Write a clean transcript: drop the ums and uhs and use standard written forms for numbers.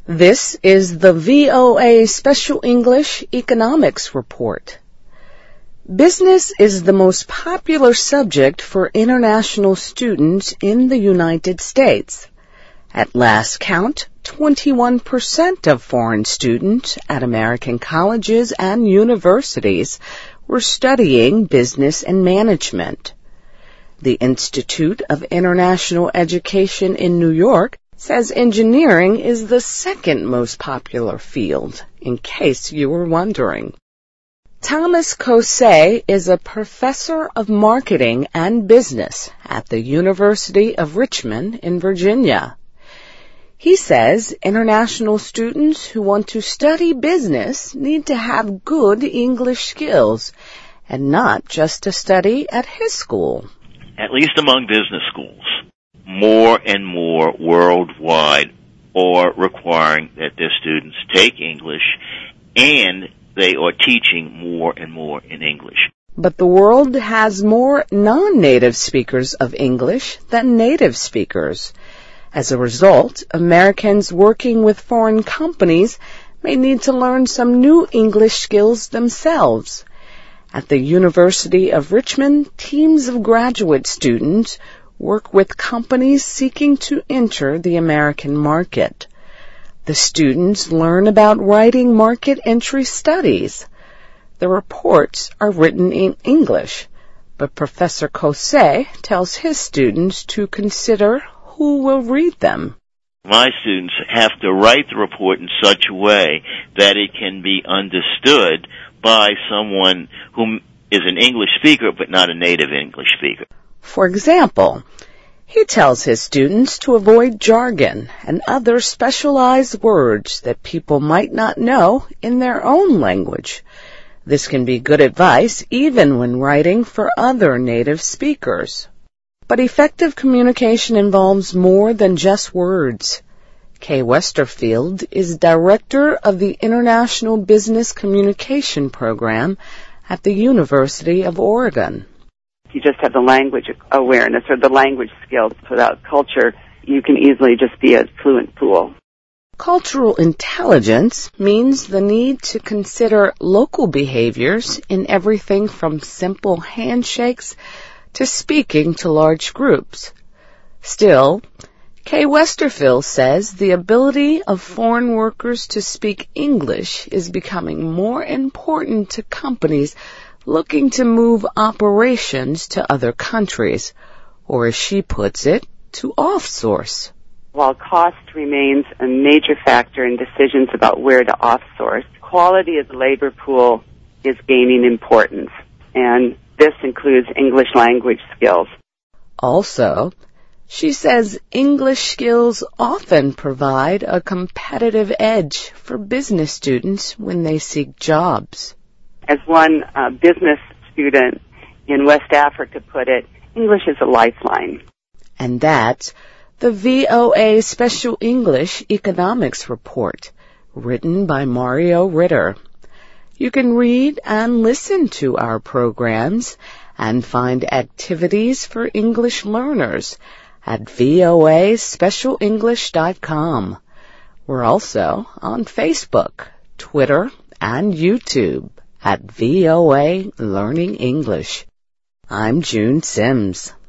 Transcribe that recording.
This is the VOA Special English Economics Report. Business is the most popular subject for international students in the United States. At last count, 21% of foreign students at American colleges and universities were studying business and management. The Institute of International Education in New York says engineering is the second most popular field, in case you were wondering. Thomas Kosey is a professor of marketing and business at the University of Richmond in Virginia. He says international students who want to study business need to have good English skills and not just to study at his school. At least among business schools, more and more worldwide are requiring that their students take English, and they are teaching more and more in English. But the world has more non-native speakers of English than native speakers. As a result, Americans working with foreign companies may need to learn some new English skills themselves. At the University of Richmond, teams of graduate students work with companies seeking to enter the American market. The students learn about writing market entry studies. The reports are written in English, but Professor Kosey tells his students to consider who will read them. My students have to write the report in such a way that it can be understood by someone who is an English speaker but not a native English speaker. For example, he tells his students to avoid jargon and other specialized words that people might not know in their own language. This can be good advice even when writing for other native speakers. But effective communication involves more than just words. Kay Westerfield is director of the International Business Communication Program at the University of Oregon. You just have the language awareness or the language skills. Without culture, you can easily just be a fluent fool. Cultural intelligence means the need to consider local behaviors in everything from simple handshakes to speaking to large groups. Still, Kay Westerfield says the ability of foreign workers to speak English is becoming more important to companies looking to move operations to other countries, or as she puts it, to offsource. While cost remains a major factor in decisions about where to offsource, quality of the labor pool is gaining importance, and this includes English language skills. Also, she says English skills often provide a competitive edge for business students when they seek jobs. As one business student in West Africa put it, English is a lifeline. And that's the VOA Special English Economics Report, written by Mario Ritter. You can read and listen to our programs and find activities for English learners at voaspecialenglish.com. We're also on Facebook, Twitter, and YouTube at VOA Learning English. I'm June Sims.